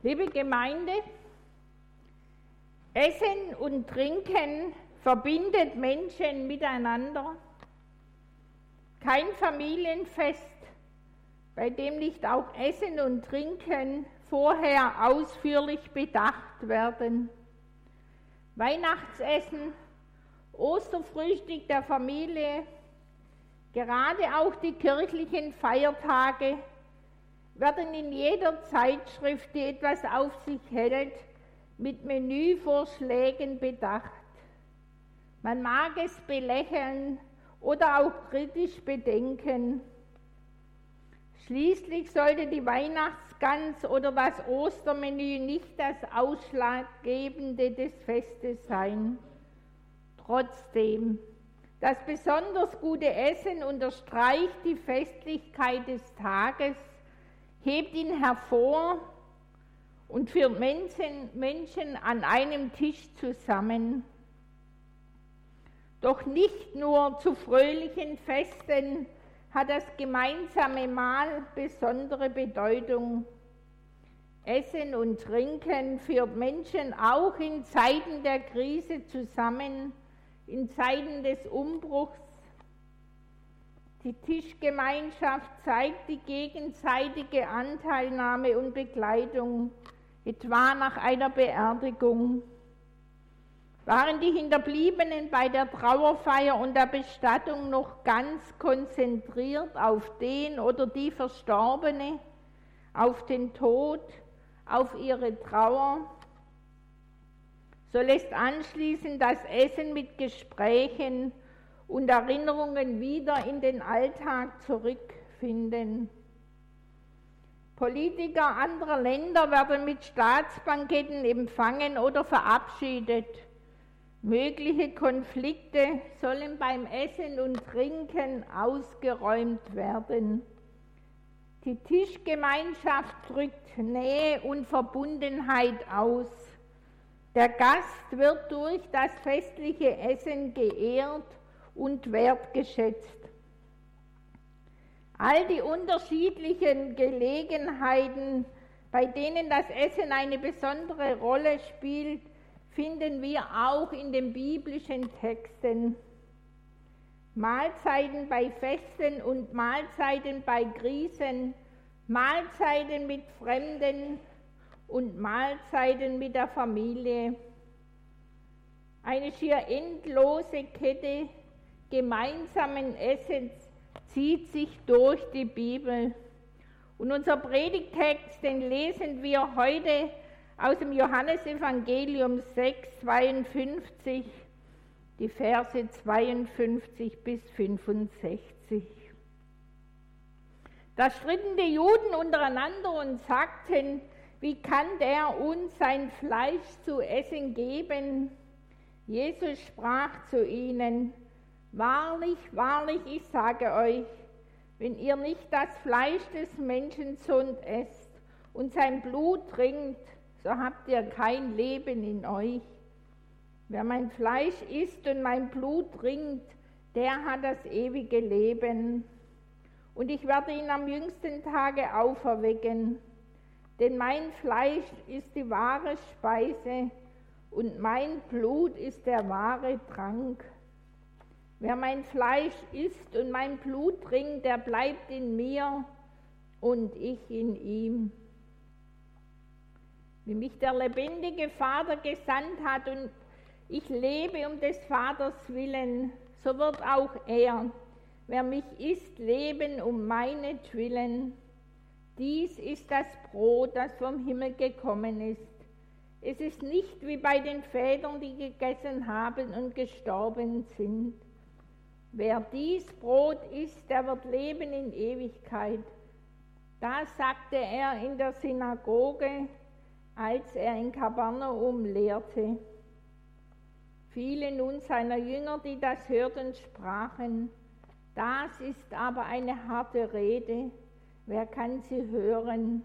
Liebe Gemeinde, Essen und Trinken verbindet Menschen miteinander. Kein Familienfest, bei dem nicht auch Essen und Trinken vorher ausführlich bedacht werden. Weihnachtsessen, Osterfrühstück der Familie, gerade auch die kirchlichen Feiertage werden in jeder Zeitschrift, die etwas auf sich hält, mit Menüvorschlägen bedacht. Man mag es belächeln oder auch kritisch bedenken. Schließlich sollte die Weihnachtsgans oder das Ostermenü nicht das Ausschlaggebende des Festes sein. Trotzdem, das besonders gute Essen unterstreicht die Festlichkeit des Tages, hebt ihn hervor und führt Menschen an einem Tisch zusammen. Doch nicht nur zu fröhlichen Festen hat das gemeinsame Mahl besondere Bedeutung. Essen und Trinken führt Menschen auch in Zeiten der Krise zusammen, in Zeiten des Umbruchs. Die Tischgemeinschaft zeigt die gegenseitige Anteilnahme und Begleitung, etwa nach einer Beerdigung. Waren die Hinterbliebenen bei der Trauerfeier und der Bestattung noch ganz konzentriert auf den oder die Verstorbene, auf den Tod, auf ihre Trauer? So lässt anschließend das Essen mit Gesprächen und Erinnerungen wieder in den Alltag zurückfinden. Politiker anderer Länder werden mit Staatsbanketten empfangen oder verabschiedet. Mögliche Konflikte sollen beim Essen und Trinken ausgeräumt werden. Die Tischgemeinschaft drückt Nähe und Verbundenheit aus. Der Gast wird durch das festliche Essen geehrt und wertgeschätzt. All die unterschiedlichen Gelegenheiten, bei denen das Essen eine besondere Rolle spielt, finden wir auch in den biblischen Texten. Mahlzeiten bei Festen und Mahlzeiten bei Krisen, Mahlzeiten mit Fremden und Mahlzeiten mit der Familie. Eine schier endlose Kette gemeinsamen Essens zieht sich durch die Bibel. Und unser Predigtext, den lesen wir heute aus dem Johannesevangelium 6, 52, die Verse 52 bis 65. Da stritten die Juden untereinander und sagten, wie kann der uns sein Fleisch zu essen geben? Jesus sprach zu ihnen, wahrlich, wahrlich, ich sage euch, wenn ihr nicht das Fleisch des Menschensohns esst und sein Blut trinkt, so habt ihr kein Leben in euch. Wer mein Fleisch isst und mein Blut trinkt, der hat das ewige Leben. Und ich werde ihn am jüngsten Tage auferwecken. Denn mein Fleisch ist die wahre Speise und mein Blut ist der wahre Trank. Wer mein Fleisch isst und mein Blut trinkt, der bleibt in mir und ich in ihm. Wie mich der lebendige Vater gesandt hat und ich lebe um des Vaters willen, so wird auch er, wer mich isst, leben um meinetwillen. Dies ist das Brot, das vom Himmel gekommen ist. Es ist nicht wie bei den Vätern, die gegessen haben und gestorben sind. Wer dies Brot isst, der wird leben in Ewigkeit. Das sagte er in der Synagoge, als er in Kapernaum lehrte. Viele nun seiner Jünger, die das hörten, sprachen, das ist aber eine harte Rede, wer kann sie hören?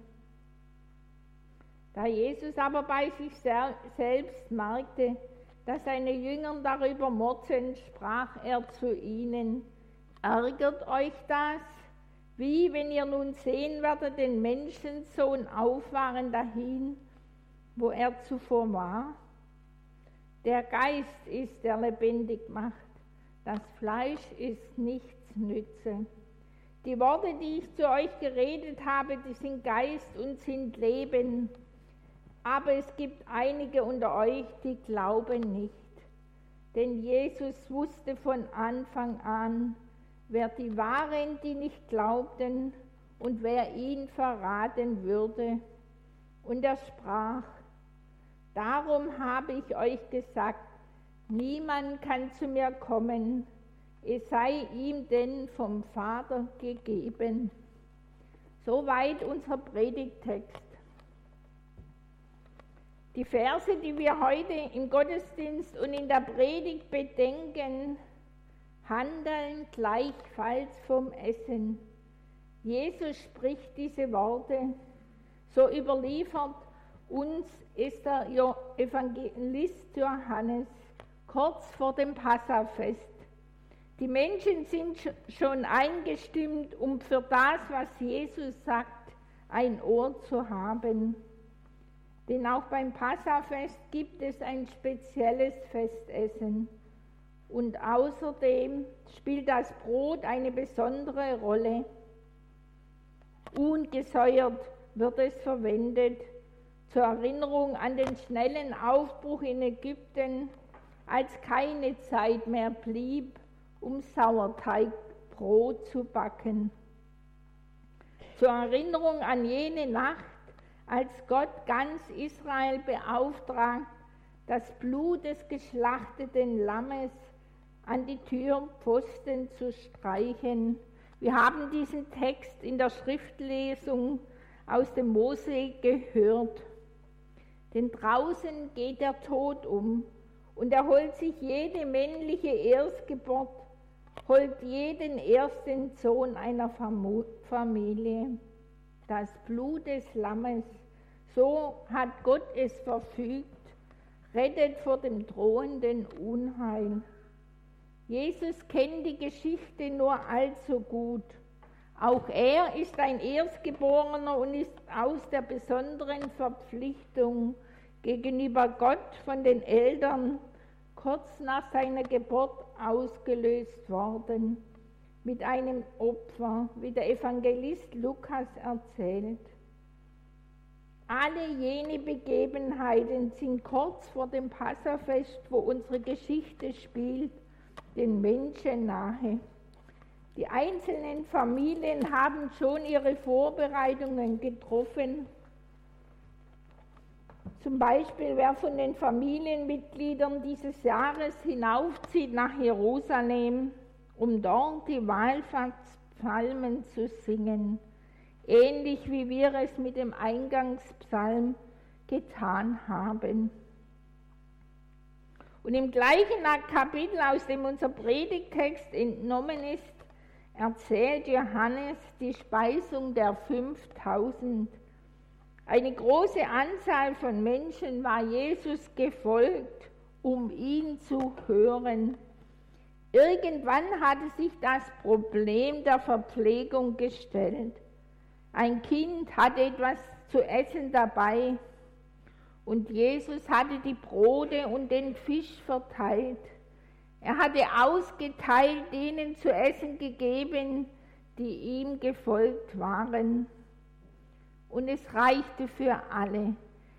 Da Jesus aber bei sich selbst merkte, dass seine Jünger darüber motzten, sprach er zu ihnen, ärgert euch das? Wie, wenn ihr nun sehen werdet, den Menschensohn auffahren dahin wo er zuvor war? Der Geist ist, der lebendig macht. Das Fleisch ist nichts nütze. Die Worte, die ich zu euch geredet habe, die sind Geist und sind Leben. Aber es gibt einige unter euch, die glauben nicht. Denn Jesus wusste von Anfang an, wer die waren, die nicht glaubten, und wer ihn verraten würde. Und er sprach: Darum habe ich euch gesagt, niemand kann zu mir kommen, es sei ihm denn vom Vater gegeben. Soweit unser Predigttext. Die Verse, die wir heute im Gottesdienst und in der Predigt bedenken, handeln gleichfalls vom Essen. Jesus spricht diese Worte, so überliefert uns ist der Evangelist Johannes kurz vor dem Passafest. Die Menschen sind schon eingestimmt, um für das, was Jesus sagt, ein Ohr zu haben. Denn auch beim Passafest gibt es ein spezielles Festessen. Und außerdem spielt das Brot eine besondere Rolle. Ungesäuert wird es verwendet, zur Erinnerung an den schnellen Aufbruch in Ägypten, als keine Zeit mehr blieb, um Sauerteigbrot zu backen. Zur Erinnerung an jene Nacht, als Gott ganz Israel beauftragt, das Blut des geschlachteten Lammes an die Türpfosten zu streichen. Wir haben diesen Text in der Schriftlesung aus dem Mose gehört. Denn draußen geht der Tod um und er holt sich jede männliche Erstgeburt, holt jeden ersten Sohn einer Familie. Das Blut des Lammes, so hat Gott es verfügt, rettet vor dem drohenden Unheil. Jesus kennt die Geschichte nur allzu gut. Auch er ist ein Erstgeborener und ist aus der besonderen Verpflichtung gegenüber Gott von den Eltern kurz nach seiner Geburt ausgelöst worden, mit einem Opfer, wie der Evangelist Lukas erzählt. Alle jene Begebenheiten sind kurz vor dem Passafest, wo unsere Geschichte spielt, den Menschen nahe. Die einzelnen Familien haben schon ihre Vorbereitungen getroffen. Zum Beispiel, wer von den Familienmitgliedern dieses Jahres hinaufzieht nach Jerusalem, um dort die Wallfahrtspsalmen zu singen, ähnlich wie wir es mit dem Eingangspsalm getan haben. Und im gleichen Kapitel, aus dem unser Predigttext entnommen ist, erzählt Johannes die Speisung der 5000. Eine große Anzahl von Menschen war Jesus gefolgt, um ihn zu hören. Irgendwann hatte sich das Problem der Verpflegung gestellt. Ein Kind hatte etwas zu essen dabei und Jesus hatte die Brote und den Fisch verteilt. Er hatte ausgeteilt, denen zu essen gegeben, die ihm gefolgt waren. Und es reichte für alle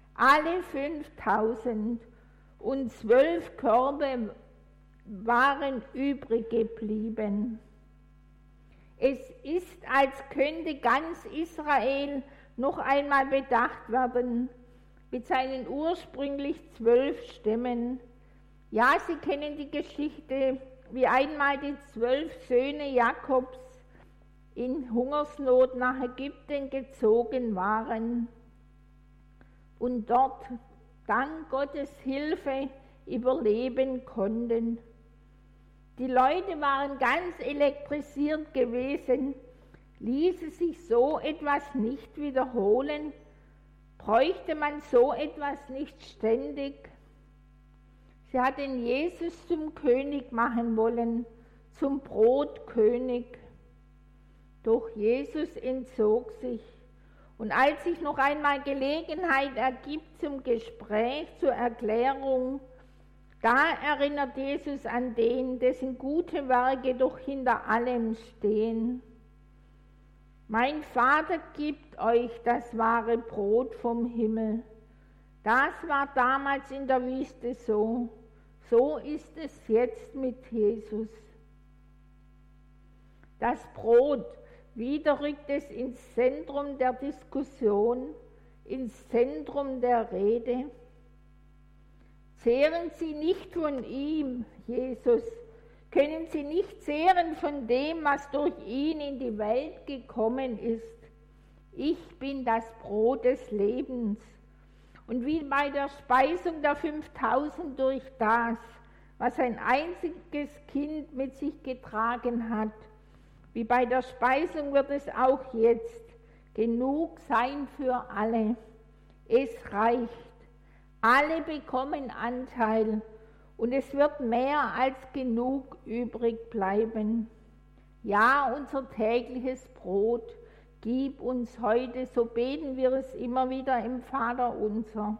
5000, und 12 Körbe waren übrig geblieben. Es ist, als könnte ganz Israel noch einmal bedacht werden mit seinen ursprünglich 12 Stämmen. Ja, Sie kennen die Geschichte, wie einmal die 12 Söhne Jakobs in Hungersnot nach Ägypten gezogen waren und dort dank Gottes Hilfe überleben konnten. Die Leute waren ganz elektrisiert gewesen. Ließe sich so etwas nicht wiederholen? Bräuchte man so etwas nicht ständig? Sie hatten Jesus zum König machen wollen, zum Brotkönig. Doch Jesus entzog sich Und als sich noch einmal Gelegenheit ergibt zum Gespräch, zur Erklärung, da erinnert Jesus an den, dessen gute Werke doch hinter allem stehen. Mein Vater gibt euch das wahre Brot vom Himmel. Das war damals in der Wüste so. So ist es jetzt mit Jesus. Das Brot, wieder rückt es ins Zentrum der Diskussion, ins Zentrum der Rede. Zehren Sie nicht von ihm, Jesus, können Sie nicht zehren von dem, was durch ihn in die Welt gekommen ist. Ich bin das Brot des Lebens. Und wie bei der Speisung der 5000 durch das, was ein einziges Kind mit sich getragen hat, wie bei der Speisung wird es auch jetzt genug sein für alle. Es reicht. Alle bekommen Anteil und es wird mehr als genug übrig bleiben. Ja, unser tägliches Brot gib uns heute, so beten wir es immer wieder im Vaterunser.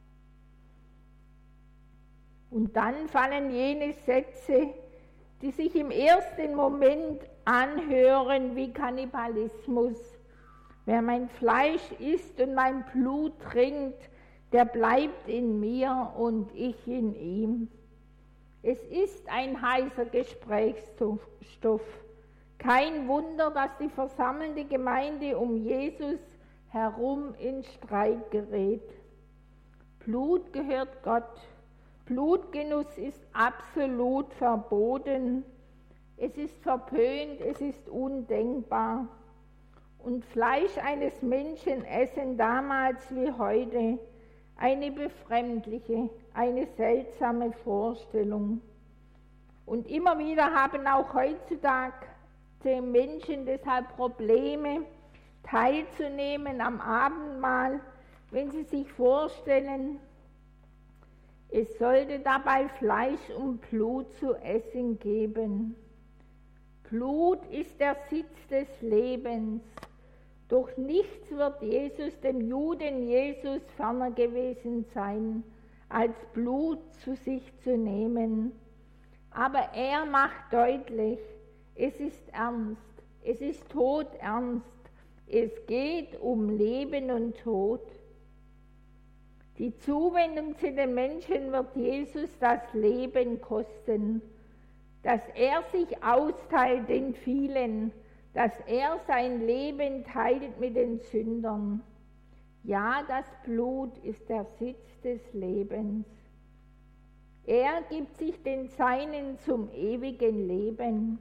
Und dann fallen jene Sätze, die sich im ersten Moment anhören wie Kannibalismus. Wer mein Fleisch isst und mein Blut trinkt, der bleibt in mir und ich in ihm. Es ist ein heißer Gesprächsstoff. Kein Wunder, dass die versammelte Gemeinde um Jesus herum in Streit gerät. Blut gehört Gott. Blutgenuss ist absolut verboten. Es ist verpönt, es ist undenkbar. Und Fleisch eines Menschen essen damals wie heute eine befremdliche, eine seltsame Vorstellung. Und immer wieder haben auch heutzutage Menschen deshalb Probleme, teilzunehmen am Abendmahl, wenn sie sich vorstellen, es sollte dabei Fleisch und Blut zu essen geben. Blut ist der Sitz des Lebens. Durch nichts wird Jesus, dem Juden Jesus, ferner gewesen sein, als Blut zu sich zu nehmen. Aber er macht deutlich, es ist ernst, es ist todernst, es geht um Leben und Tod. Die Zuwendung zu den Menschen wird Jesus das Leben kosten, dass er sich austeilt den vielen, dass er sein Leben teilt mit den Sündern. Ja, das Blut ist der Sitz des Lebens. Er gibt sich den Seinen zum ewigen Leben.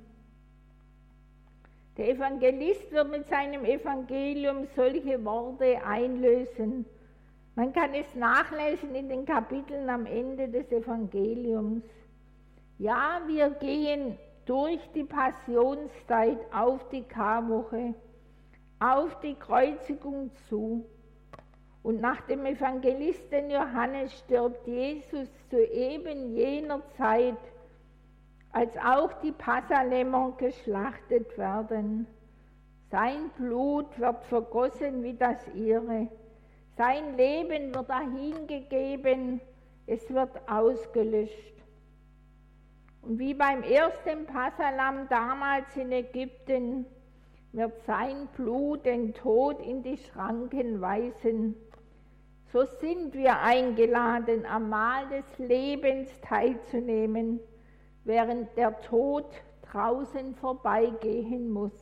Der Evangelist wird mit seinem Evangelium solche Worte einlösen. Man kann es nachlesen in den Kapiteln am Ende des Evangeliums. Ja, wir gehen durch die Passionszeit auf die Karwoche, auf die Kreuzigung zu. Und nach dem Evangelisten Johannes stirbt Jesus zu eben jener Zeit, als auch die Passalämmer geschlachtet werden. Sein Blut wird vergossen wie das ihre. Sein Leben wird dahingegeben, es wird ausgelöscht. Und wie beim ersten Passalamm damals in Ägypten wird sein Blut den Tod in die Schranken weisen. So sind wir eingeladen, am Mahl des Lebens teilzunehmen, während der Tod draußen vorbeigehen muss.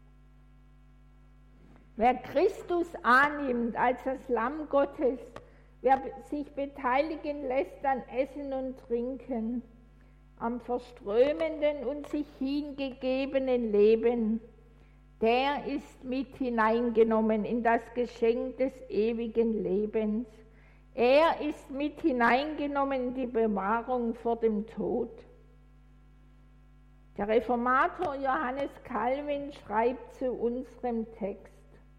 Wer Christus annimmt als das Lamm Gottes, wer sich beteiligen lässt an Essen und Trinken, am verströmenden und sich hingegebenen Leben, der ist mit hineingenommen in das Geschenk des ewigen Lebens. Er ist mit hineingenommen in die Bewahrung vor dem Tod. Der Reformator Johannes Calvin schreibt zu unserem Text: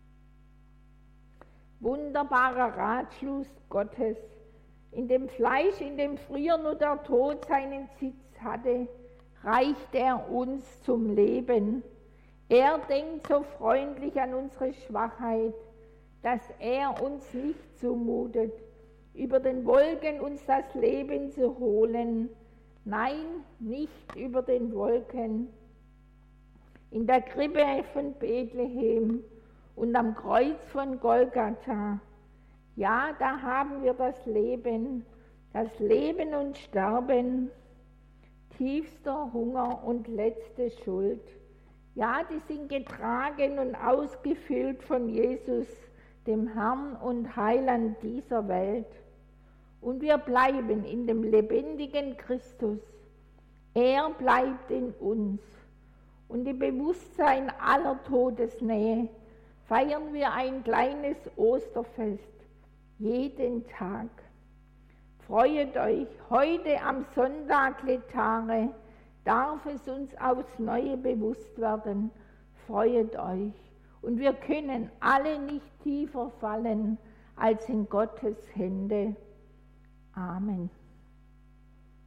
Wunderbarer Ratschluss Gottes. In dem Fleisch, in dem früher nur der Tod seinen Sitz hatte, reicht er uns zum Leben. Er denkt so freundlich an unsere Schwachheit, dass er uns nicht zumutet, über den Wolken uns das Leben zu holen. Nein, nicht über den Wolken. In der Krippe von Bethlehem und am Kreuz von Golgatha, ja, da haben wir das Leben und Sterben, tiefster Hunger und letzte Schuld. Ja, die sind getragen und ausgefüllt von Jesus, dem Herrn und Heiland dieser Welt. Und wir bleiben in dem lebendigen Christus. Er bleibt in uns. Und im Bewusstsein aller Todesnähe feiern wir ein kleines Osterfest, jeden Tag. Freuet euch, heute am Sonntag Letare darf es uns aufs Neue bewusst werden. Freuet euch. Und wir können alle nicht tiefer fallen als in Gottes Hände. Amen.